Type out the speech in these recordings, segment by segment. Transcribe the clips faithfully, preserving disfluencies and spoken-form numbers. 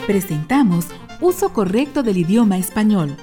Presentamos Uso Correcto del Idioma Español.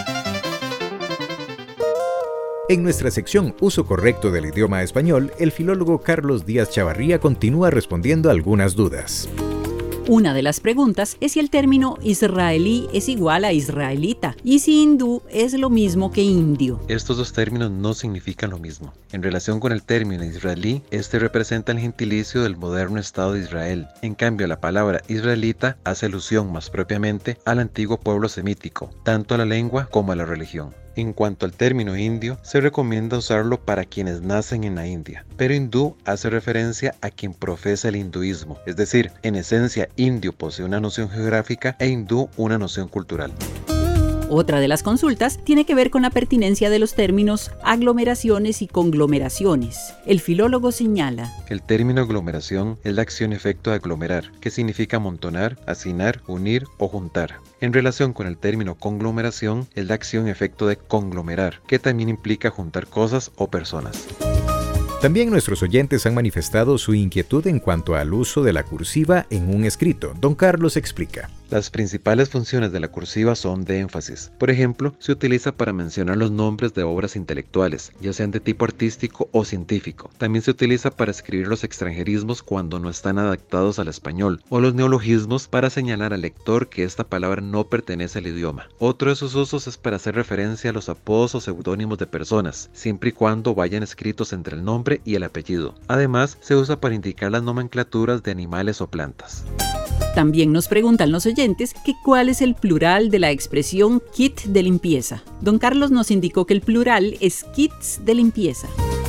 En nuestra sección Uso Correcto del Idioma Español, el filólogo Carlos Díaz Chavarría continúa respondiendo algunas dudas. Una de las preguntas es si el término israelí es igual a israelita y si hindú es lo mismo que indio. Estos dos términos no significan lo mismo. En relación con el término israelí, este representa el gentilicio del moderno Estado de Israel. En cambio, la palabra israelita hace alusión más propiamente al antiguo pueblo semítico, tanto a la lengua como a la religión. En cuanto al término indio, se recomienda usarlo para quienes nacen en la India, pero hindú hace referencia a quien profesa el hinduismo, es decir, en esencia indio posee una noción geográfica e hindú una noción cultural. Otra de las consultas tiene que ver con la pertinencia de los términos aglomeraciones y conglomeraciones. El filólogo señala: el término aglomeración es la acción-efecto de aglomerar, que significa amontonar, hacinar, unir o juntar. En relación con el término conglomeración es la acción-efecto de conglomerar, que también implica juntar cosas o personas. También nuestros oyentes han manifestado su inquietud en cuanto al uso de la cursiva en un escrito. Don Carlos explica. Las principales funciones de la cursiva son de énfasis. Por ejemplo, se utiliza para mencionar los nombres de obras intelectuales, ya sean de tipo artístico o científico. También se utiliza para escribir los extranjerismos cuando no están adaptados al español, o los neologismos para señalar al lector que esta palabra no pertenece al idioma. Otro de sus usos es para hacer referencia a los apodos o seudónimos de personas, siempre y cuando vayan escritos entre el nombre y el apellido. Además, se usa para indicar las nomenclaturas de animales o plantas. También nos preguntan los oyentes que cuál es el plural de la expresión kit de limpieza. Don Carlos nos indicó que el plural es kits de limpieza.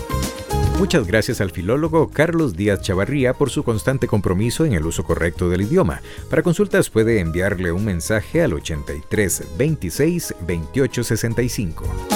Muchas gracias al filólogo Carlos Díaz Chavarría por su constante compromiso en el uso correcto del idioma. Para consultas puede enviarle un mensaje al ochenta y tres veintiséis veintiocho sesenta y cinco.